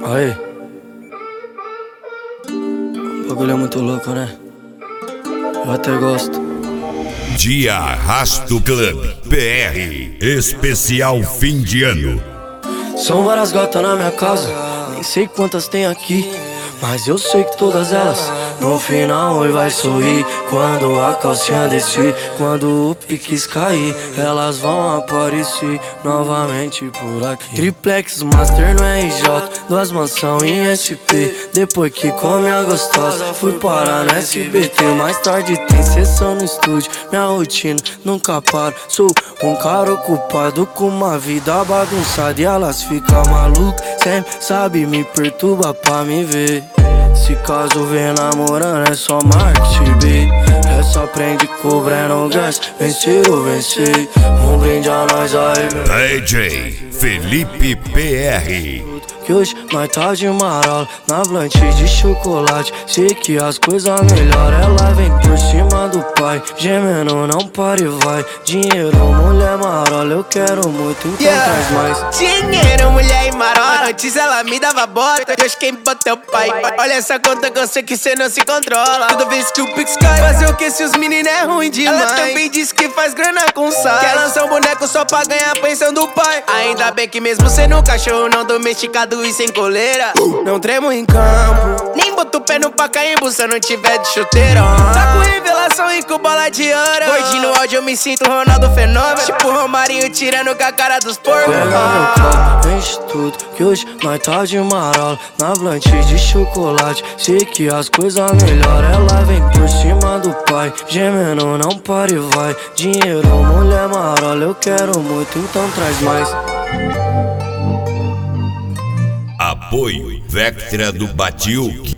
Aí, o bagulho é muito louco, né? Eu até gosto. Dia Arrasto Club PR Especial Fim de Ano. São várias gatas na minha casa, nem sei quantas tem aqui, mas eu sei que todas elas no final oi vai sorrir. Quando a calcinha descer, quando o piques cair, elas vão aparecer novamente por aqui. Triplex Master no RJ, duas mansão em SP. Depois que come a gostosa, fui parar no SBT. Mais tarde tem sessão no estúdio, minha rotina nunca para. Sou um cara ocupado com uma vida bagunçada, e elas ficam malucas, sempre sabe me perturba pra me ver. Se caso vem namorando é só marketing, baby. Essa aprende cobrando gás, vencer ou vencer. Um brinde a nós aí, meu DJ Felipe PR. que hoje nós tá de marola, na blanche de chocolate. Sei que as coisas melhoram, ela vem por cima do pai. Gemendo, não para e vai. Dinheiro, mulher marola, eu quero muito, então traz mais. Dinheiro, mulher e marola, antes ela me dava bota, Deus quem bota é o pai. Olha essa conta que eu sei que cê não se controla. Toda vez que o Pix cai, fazer o que se os meninos é ruim demais. Ela também diz que faz grana com sal, quer lançar um boneco só pra ganhar a pensão do pai. Ainda bem que mesmo sendo um cachorro não domesticado e sem coleira, não tremo em campo, nem boto o pé no Pacaembu se eu não tiver de chuteiro. Tá com revelação e com bola de ouro, gordinho no áudio eu me sinto Ronaldo Fenômeno, tipo Romarinho tirando com a cara dos porcos. Pega meu copo, enche tudo, que hoje nós tá de marola, na blanche de chocolate. Sei que as coisas melhoram, ela vem por cima do pai. Gemendo, não para e vai. Dinheiro, mulher marola, eu quero muito, então traz mais. Apoio Vectra do Batiuque.